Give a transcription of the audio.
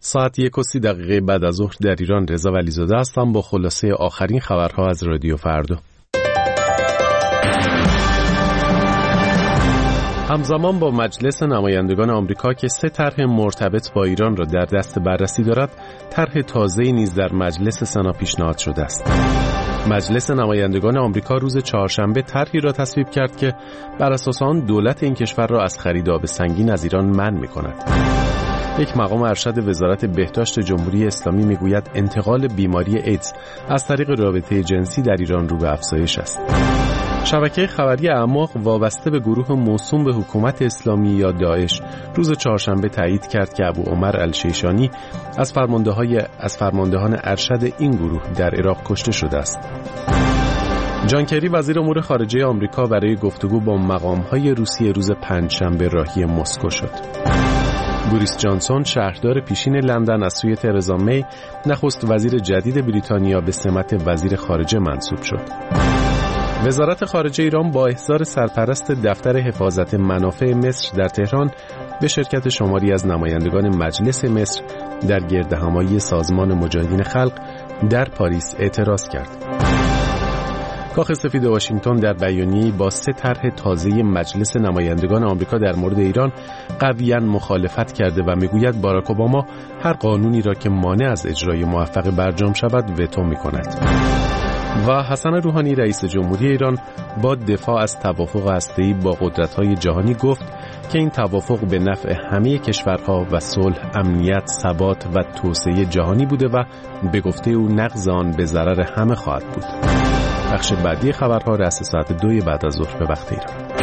ساعت 1:30 بعد از ظهر در ایران. رضا ولیزاده هستم با خلاصه آخرین خبرها از رادیو فردا. همزمان با مجلس نمایندگان آمریکا که 3 طرح مرتبط با ایران را در دست بررسی دارد، طرح تازه‌ای نیز در مجلس سنا پیشنهاد شده است. مجلس نمایندگان آمریکا روز چهارشنبه طرحی را تصویب کرد که بر اساس آن دولت این کشور را از خرید آب سنگین از ایران منع می‌کند. یک مقام ارشد وزارت بهداشت جمهوری اسلامی میگوید انتقال بیماری ایدز از طریق رابطه جنسی در ایران رو به افزایش است. شبکه خبری اعماق وابسته به گروه موسوم به حکومت اسلامی یا داعش روز چهارشنبه تایید کرد که ابو عمر الشیشانی از فرماندهان ارشد این گروه در عراق کشته شده است. جان کری وزیر امور خارجه آمریکا برای گفتگو با مقام‌های روسیه روز پنجشنبه راهی مسکو شد. بوریس جانسون شهردار پیشین لندن از سوی ترزا می نخست وزیر جدید بریتانیا به سمت وزیر خارجه منصوب شد. وزارت خارجه ایران با احضار سرپرست دفتر حفاظت منافع مصر در تهران به شرکت شماری از نمایندگان مجلس مصر در گردهمایی سازمان مجاهدین خلق در پاریس اعتراض کرد. کاخ سفید واشنگتن در بیانیه‌ای با 3 طرح تازه مجلس نمایندگان آمریکا در مورد ایران قویاً مخالفت کرده و میگوید باراک اوباما هر قانونی را که مانع از اجرای موفق برجام شود وتو می‌کند. و حسن روحانی رئیس جمهوری ایران با دفاع از توافق هسته‌ای با قدرت‌های جهانی گفت که این توافق به نفع همه کشورها و صلح، امنیت، ثبات و توسعه جهانی بوده و به گفته او نقض آن به ضرر همه خواهد بود. بخش بعدی خبرها رأس ساعت 2 بعد از ظهر به وقت ایران.